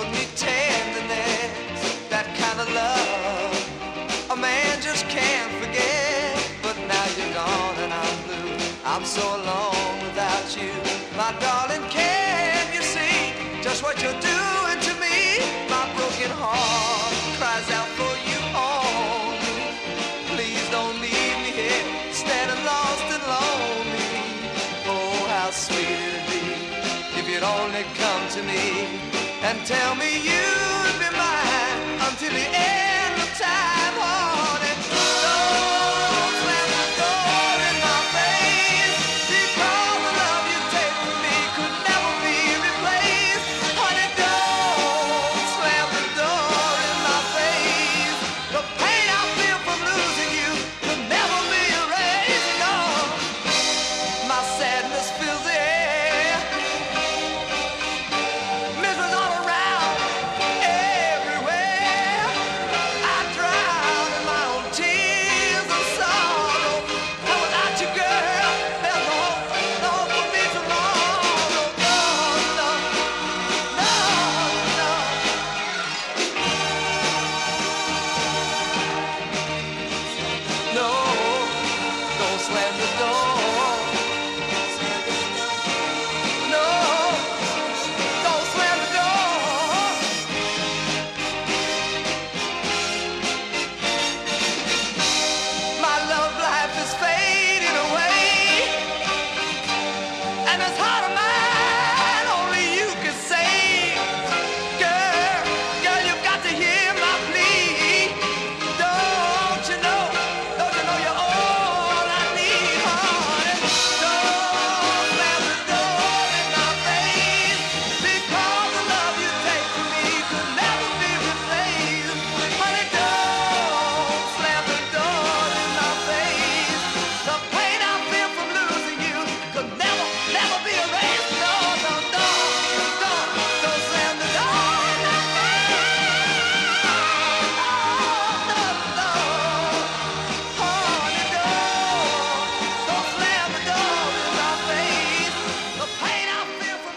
showed me tenderness, that kind of love a man just can't forget. But now you're gone and I'm blue, I'm so alone without you. My darling, can you see just what you're doing to me? My broken heart cries out for you only. Please don't leave me here, standing lost and lonely. Oh, how sweet it'd be if you'd only come to me and tell me you'd be mine until the end.